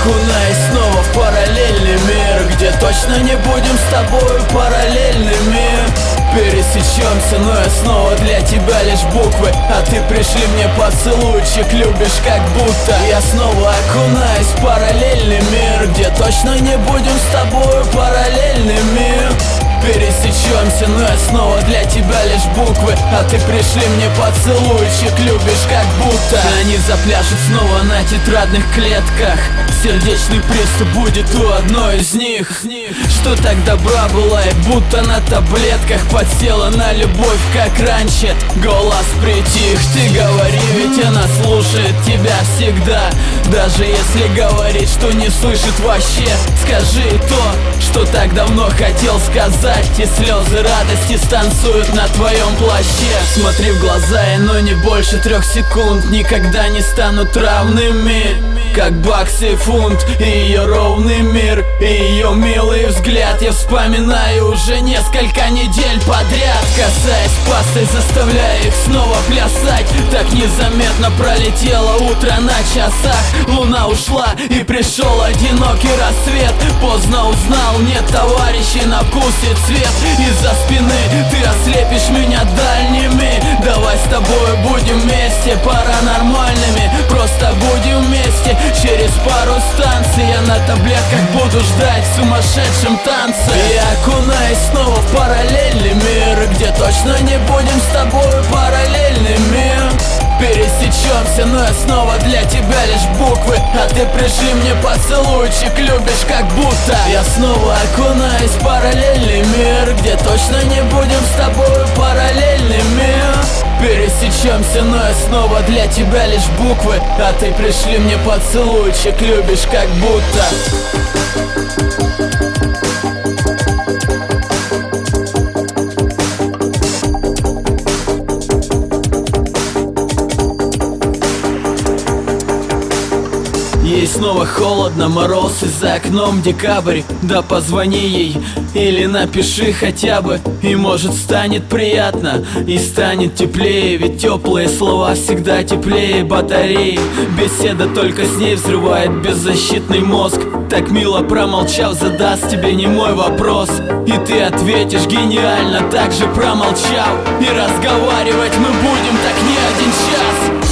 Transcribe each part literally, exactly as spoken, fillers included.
окунаясь снова в параллельный мир, где точно не будем с тобою параллельными. Пересечемся, но я снова для тебя лишь буквы, а ты пришли мне поцелуйчик, любишь как будто. Я снова окунаюсь в параллельный мир, где точно не будем с тобою параллельными. Пересечемся, но я снова для тебя лишь буквы, а ты пришли мне поцелуйчик, любишь как будто. Они запляшут снова на тетрадных клетках, сердечный приступ будет у одной из них. Что так добра была и будто на таблетках подсела на любовь, как раньше. Голос притих, ты говори, ведь она слушает тебя всегда. Даже если говорит, что не слышит вообще, скажи то, что так давно хотел сказать. И слезы радости станцуют на твоем плаще. Смотри в глаза, и но не больше трех секунд никогда не станут равными, как бакс и фунт, и ее ровный мир, и ее милый взгляд. Я вспоминаю уже несколько недель подряд, касаясь пастой, заставляя их снова плясать. Так незаметно пролетело утро на часах. Луна ушла, и пришел одинокий рассвет. Поздно узнал, нет товарищей на вкус и цвет. Из-за спины ты ослепишь меня дальними. Давай с тобой будем вместе паранормальными. Просто будем вместе. Через пару станций я на таблетках буду ждать в сумасшедшем танце. Я окунаюсь снова в параллельный мир, где точно не будем с тобой параллельными. Пересечемся, но я снова для тебя лишь буквы, а ты пришли мне поцелуйчик, любишь как будто. Я снова окунаюсь в параллельный мир, где точно не будем с тобой параллельными. Пересечемся, но я снова для тебя лишь буквы, а ты пришли мне поцелуйчик, любишь как будто. Ей снова холодно, мороз и за окном декабрь. Да позвони ей или напиши хотя бы, и может станет приятно и станет теплее. Ведь теплые слова всегда теплее батареи. Беседа только с ней взрывает беззащитный мозг. Так мило промолчав, задаст тебе немой вопрос, и ты ответишь гениально, так же промолчав. И разговаривать мы будем так не один час.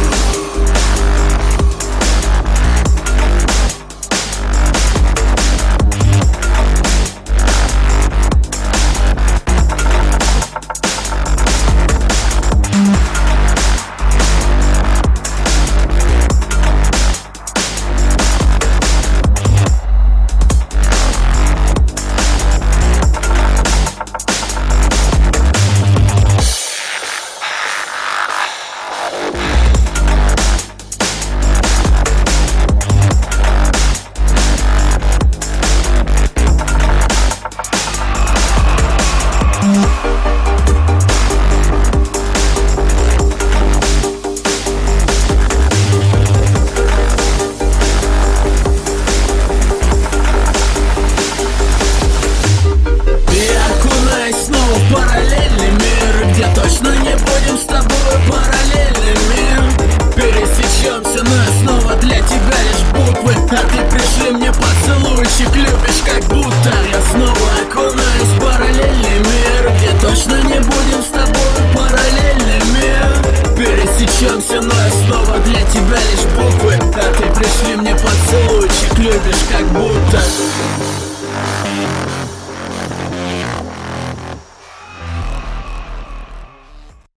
А ты пришли мне поцелуйчик, любишь как будто. Я снова окунаюсь в параллельный мир, где точно не будем с тобой параллельными. Пересечемся, но я снова для тебя лишь буквы, а ты пришли мне поцелуйчик.